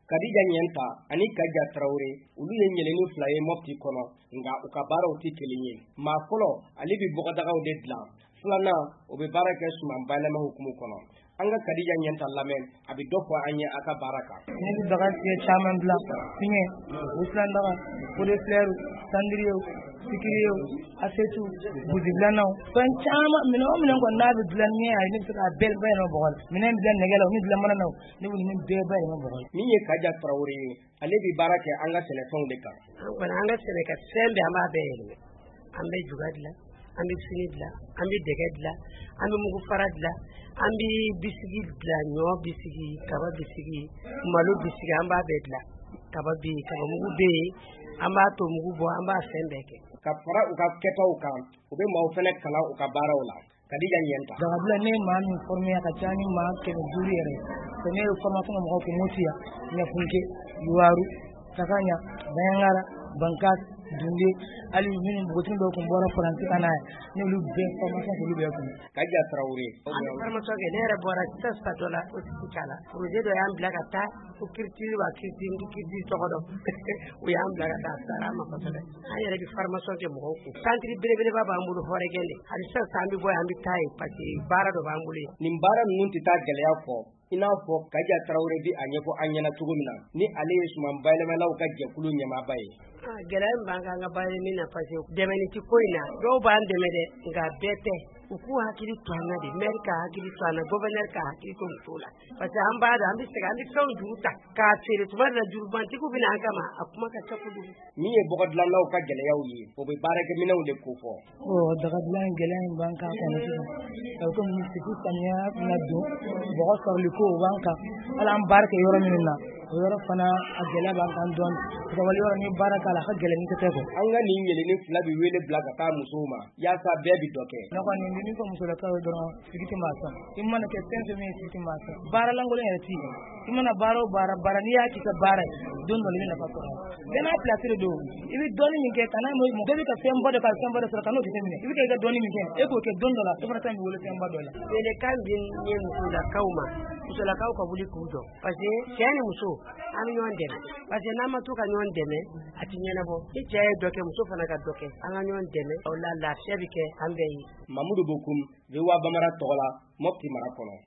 Kadija Nyenta ani Kaja Traore ulu ye ɲeleni fila ye Mopti kɔnɔ nga u ka baaraw ti kelen ye. Maa fɔlɔ ale bi bɔgɔdagaw de dilan. Filanan o be baara kɛ suman bayɛlɛma hukumu kɔnɔ. An ka Kadija Nyenta lamɛn a bi dɔ fɔ an ye a ka baara kan. Ne bi baga fiyɛ caman dilan fiɲɛ wusulan daga pode fleur sandiriyew sikiriyew asetu buzi dilannaw fɛn caman minɛn o minɛn kɔni n'a bɛ dilan ni a ye ne bɛ se k'a bɛɛ bayɛlɛma bɔgɔ la minɛn bɛ dilan nɛgɛ la min dilan mana na ne bɛ nin bɛɛ bayɛlɛma bɔgɔ la. Min ye Kaja Traore ye ale bi baara kɛ an ka sɛnɛfɛnw de kan. An kɔni an ka sɛnɛkɛfɛn bɛɛ an b'a bɛɛ yɛlɛma an bɛ juga dilan an bɛ fini dilan an bɛ dɛgɛ dilan an bɛ mugu fara dilan an bɛ bisigi dilan ɲɔ bisigi kaba bisigi malo bisigi an b'a bɛɛ dilan kaba bɛ yen kaba mugu bɛ yen an b'a to mugu bɔ an b'a fɛn bɛɛ kɛ. Ka fara u ka kɛtaw kan u bɛ maaw fɛnɛ kalan u ka baaraw la. Kadija Nyenta. Dagabila ne maa min formé ka ca ni maa 500 yɛrɛ ko ne ye formation mɔgɔw kun Motiya Ɲafunke Yuwaru Takanya Bayangara Bankas Dunde ali minnu bogotin dɔw kun bɔra Faransi ka na ne olu bɛɛ formation olu bɛɛ kun. Kaja Traore. An formation kɛ ne yɛrɛ bɔra Sesta dɔ la o Kala projet dɔ y'an bila ka taa ko culture wa culture tɔgɔ dɔn o y'an bila ka taa sara ma kosɛbɛ an yɛrɛ bi formation kɛ mɔgɔw kun centre belebeleba b'an bolo Hɔrɛgɛnde hali sisan an bɛ bɔ an bɛ taa yen parce que baara dɔ b'an bolo yen. Nin baara ninnu tɛ taa gɛlɛya fɔ i n'a fɔ Kaja Traore bi a ɲɛfɔ an ɲɛna cogo min na ni ale ye suman bayɛlɛmalaw ka jɛkulu ɲɛmaaba ye. Gɛlɛya min b'an kan ka bayɛlɛmani na parce que dɛmɛni ti ko in na dɔw b'an dɛmɛ dɛ nka bɛɛ tɛ u k'u hakili to an na de maire ka hakili to an na gouverneur ka hakili to musow la parce que an b'a dɔn an bɛ segin an bɛ fɛnw juru ta k'a feere tuma dɔ la jurubantigiw bɛ na an kama a kuma ka ca kojugu. Min ye bɔgɔdilannaw ka gɛlɛyaw ye o bɛ baarakɛminɛnw de ko fɔ. Dagadilan gɛlɛya in b'an kan kɔnɔ sisan komi sigi samiya bɛna don bɔgɔ sɔrɔli ko o b'an kan hali an baara kɛ yɔrɔ minnu na o yɔrɔ fana a gɛlɛya b'an kan dɔɔni wali yɔrɔ ni baara k'a la a ka gɛlɛn ni tɛ kɔ. An ka nin ɲeleni fila bi wele bila ka taa musow ma yaasa bɛɛ bi dɔ kɛ. Ne kɔni bɛ min fɔ musolakaw ye dɔrɔn sigi tɛ maa sɔn i mana kɛ fɛn fɛn min ye sigi tɛ maa sɔn baara lankolon yɛrɛ t'i i mana baara o baara n'i y'a k'i ka baara ye don dɔ i bɛ nafa sɔrɔ bɛɛ n'a pilasi de don i bɛ dɔɔni min kɛ kana bɛɛ bɛ ka fɛn bɔ dɔ ka fɛn bɔ dɔ sɔrɔ kan'o jateminɛ i bɛ kɛ i ka dɔɔni min kɛ e k'o kɛ don dɔ la e fana ta bɛ wele fɛn ba dɔ la. Welekan bɛ ɲɛ musolakaw ma musolakaw ka wuli k'u jɔ parce que cɛ ni muso an bɛ ɲɔgɔn dɛmɛ parce que n'an ma to ka ɲɔgɔn dɛmɛ a ti ɲɛnabɔ ni cɛ ye dɔ kɛ muso fana ka dɔ kɛ an ka ɲɔgɔn dɛmɛ o la lafiya bɛ kɛ an bɛɛ ye. Mamudu Bokum VOA Bambara tɔgɔ la Mopti mara kɔnɔ.